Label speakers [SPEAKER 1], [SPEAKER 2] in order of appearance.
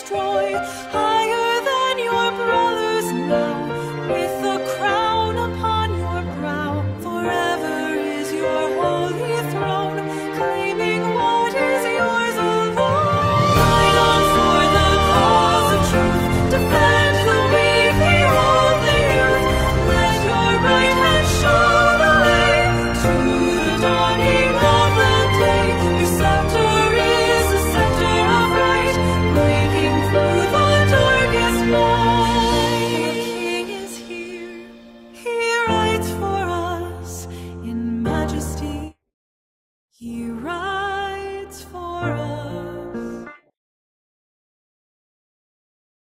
[SPEAKER 1] destroy. Higher than your brothers now, with a crown upon your brow. Forever is your holy throne, claiming what is yours alone. Fight on for the cause of truth, defend the weak, the old, the youth. Let your right hand show the way to the dawning of the day. Your scepter is the scepter of right, breaking through the darkest night. The King is here, he rides for us in majesty. He rides for us.